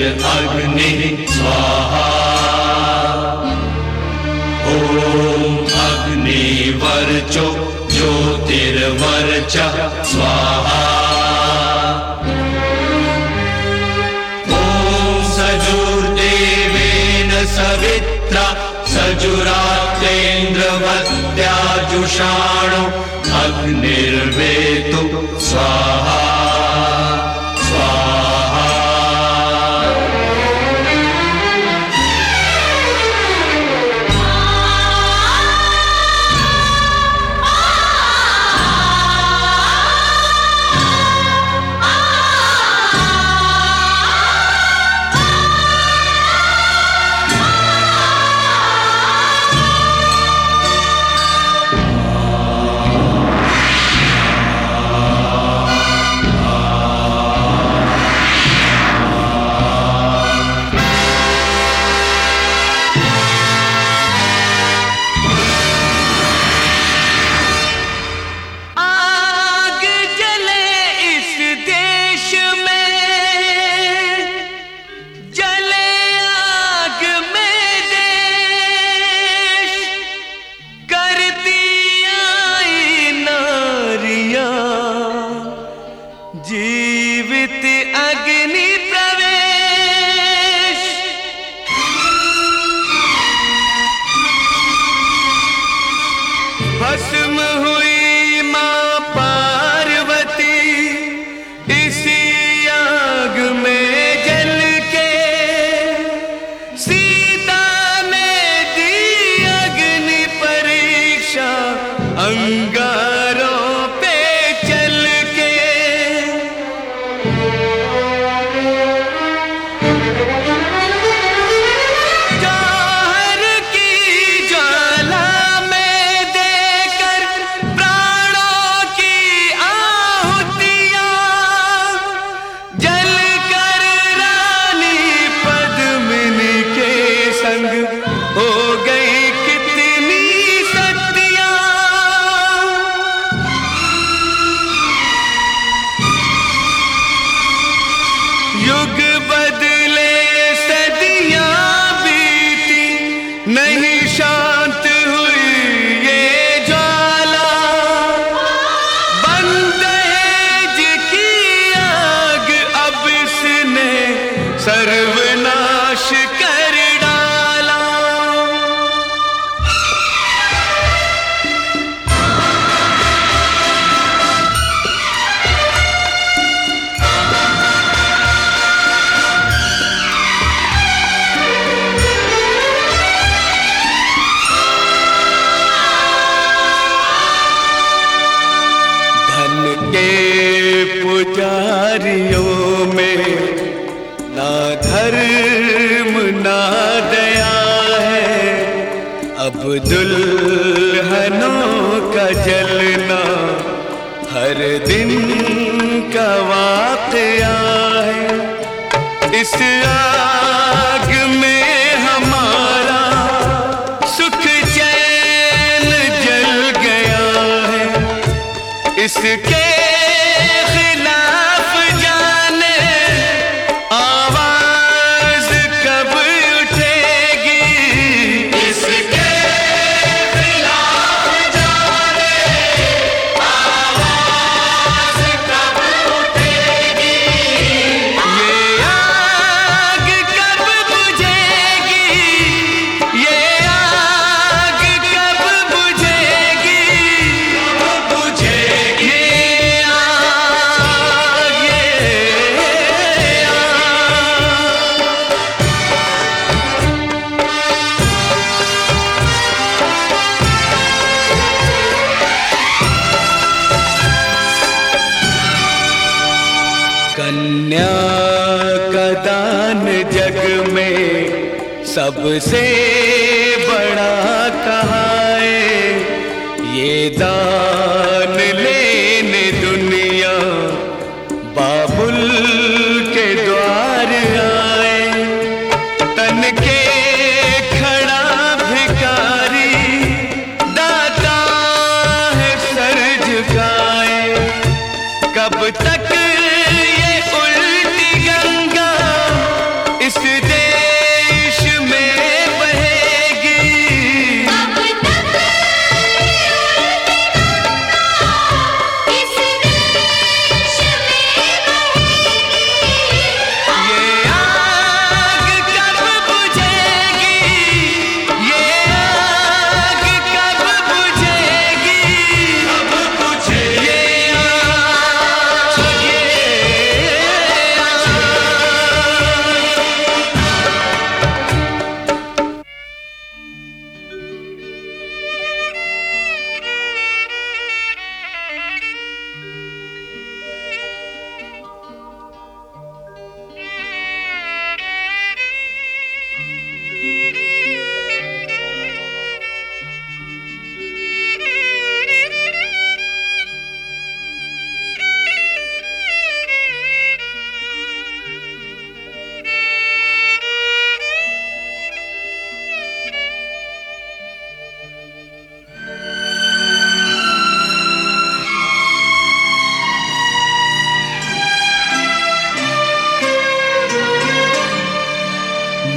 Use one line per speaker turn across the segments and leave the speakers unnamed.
अग्नि स्वाहा। ओम अग्निवर्चो ज्योतिर्वर्चः स्वाहा। ओम सजुर्देवेन सवित्रा सजुरात्रेन्द्रवत्याजुषाणो अग्निर्वेतु स्वाहा स्वाहा।
जीवित अग्नि प्रवेश। भस्म हुई मां पार्वती इसी आग में जल के। सीता ने दी अग्नि परीक्षा अंगारों पे चल के। जौहर की ज्वाला में देकर प्राणों की आहुतियां जलकर रानी पद्मिनी के संग हो गई कितनी सतियां। युग बदले सदियां बीती नहीं शांत हुई ये ज्वाला। बंदहेज की आग अब इसने सर्वनाश कर डाला। धन के पुजारियों में ना धर्म ना दया है। अब दुल्हनों का जलना हर दिन का वाकया है। इस आग में हमारा सुख चैन जल गया है। इसके खिलाफ जाने आवाज कब उठेगी। इसके खिलाफ जाने आवाज कब उठेगी। ये आग कब बुझेगी। ये आग कब बुझेगी। कब बुझेगी ये आग, ये कन्या का दान जग में सबसे बड़ा कहाए। ये दान लेने दुनिया बाबुल के द्वार आए। तन के खड़ा भिखारी दाता है सर झुकाए। कब तक ये उल्टी गंगा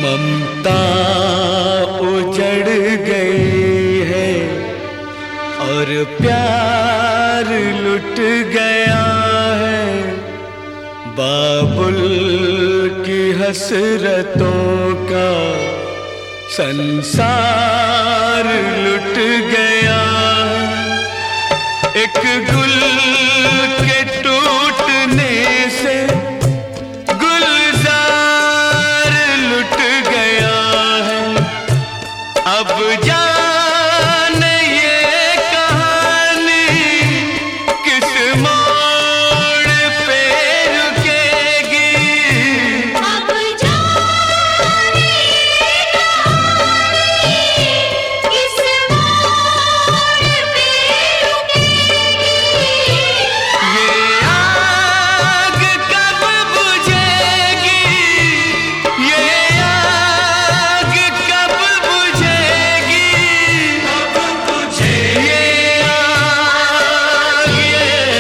ममता उजड़ गई है और प्यार लुट गया है। बाबुल की हसरतों का संसार लुट गया। एक गुल के टूटने से गुलजार लुट गया है। अब जाने ये कहानी किस मोड़ पे रुकेगी।
अब जाने ये कहानी किस मोड़ पे रुकेगी।
ये आग कब बुझेगी, ये आग कब बुझेगी,
अब मुझे
ये आग, ये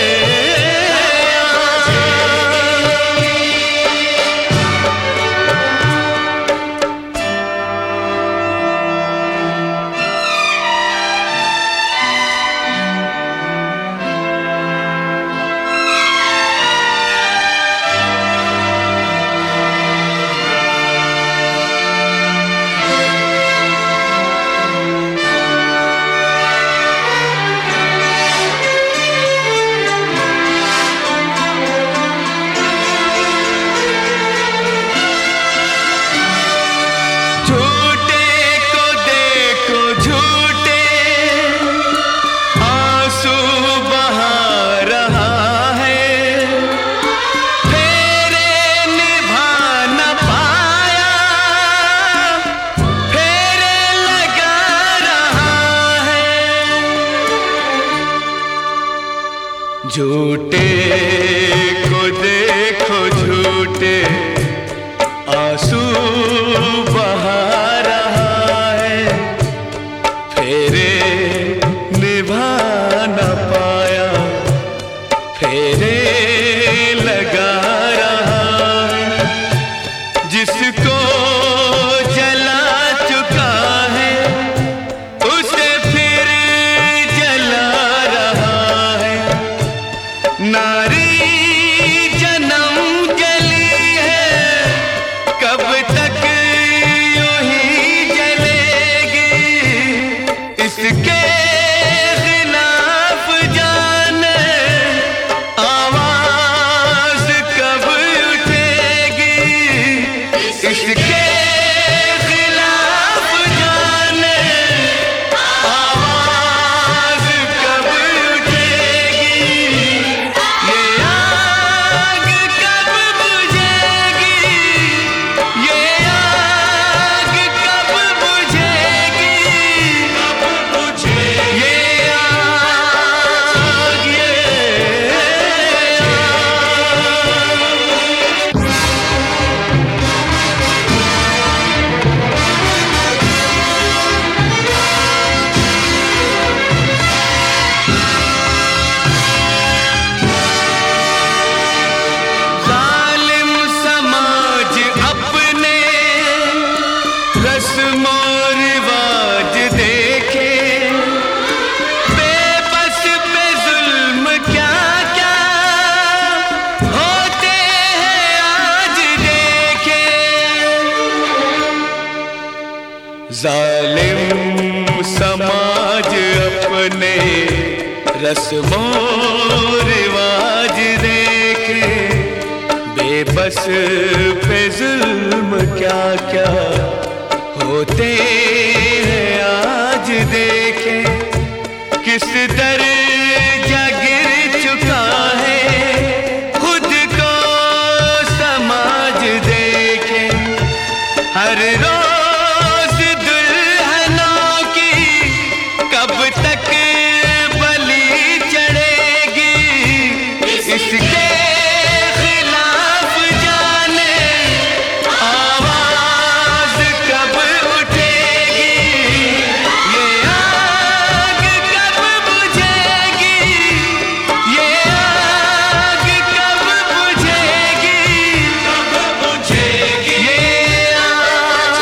झूठे को देखो झूठे, आंसू बहा रहा है। फेरे निभा न पाया, फेरे लगा रहा है। झूठे को देखो झूठे, आंसू बहा रहा है। फेरे निभा न पाया, फेरे लगा रहा है। जिसको जला चुका है उसे फिर जला रहा है। नारी जन्म जली है, कब तक यूं ही जलेगी। इसके खिलाफ जाने आवाज कब उठेगी। इसके खिलाफ जाने आवाज कब उठेगी। ये आग कब बुझेगी, ये आग कब बुझेगी,
अब मुझे
ये आग, ये जालिम समाज अपने रस्मो रिवाज देखे। बेबस पे जुल्म क्या क्या होते हैं आज देखे। जालिम समाज अपने रस्मो रिवाज देखे। बेबस पे जुल्म क्या क्या होते हैं आज देखे। किस दर्जा गिर चुका है खुद को समाज देखे। हर रोज दुल्हनों की कब तक बलि चढ़ेगी। इसके खिलाफ जाने आवाज कब उठेगी। ये आग कब बुझेगी, ये आग कब बुझेगी,
अब मुझे
ये आग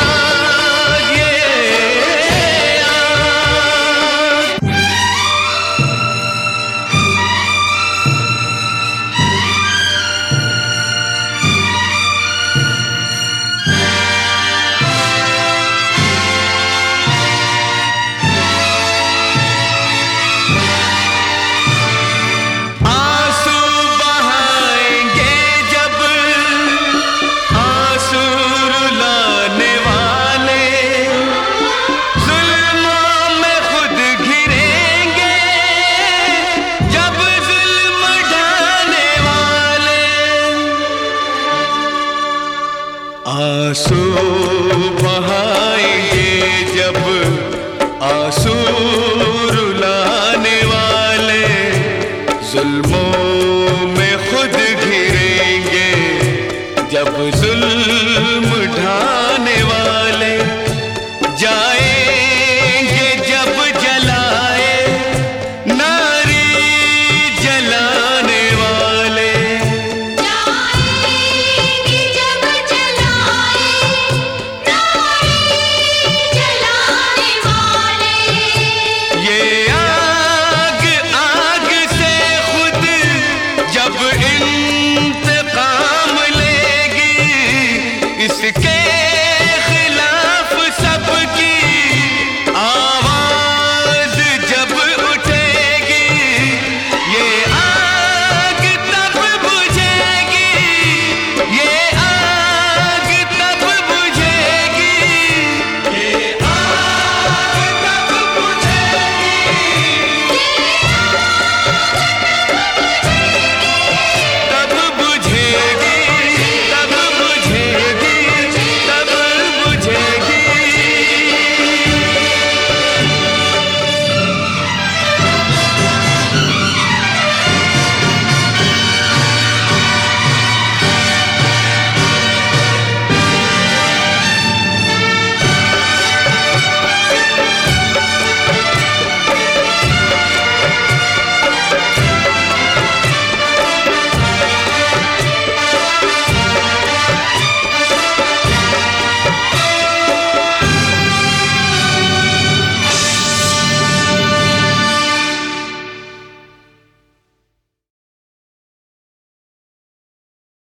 आंसू बहाएंगे जब आंसू रुलाने वाले, जुल्मों में खुद घिरेंगे जब जुल्म ढाने वाले।